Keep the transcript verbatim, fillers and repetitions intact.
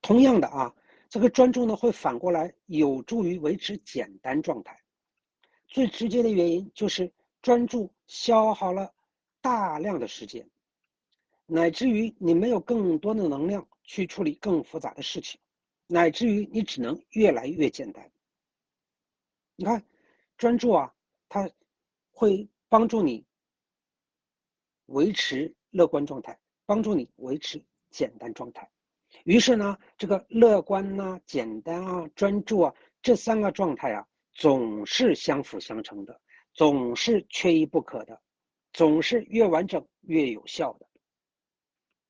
同样的啊，这个专注呢会反过来有助于维持简单状态。最直接的原因就是专注消耗了大量的时间，乃至于你没有更多的能量去处理更复杂的事情，乃至于你只能越来越简单。你看，专注啊，它会帮助你维持乐观状态，帮助你维持简单状态。于是呢，这个乐观啊、简单啊、专注啊，这三个状态啊，总是相辅相成的，总是缺一不可的，总是越完整越有效的。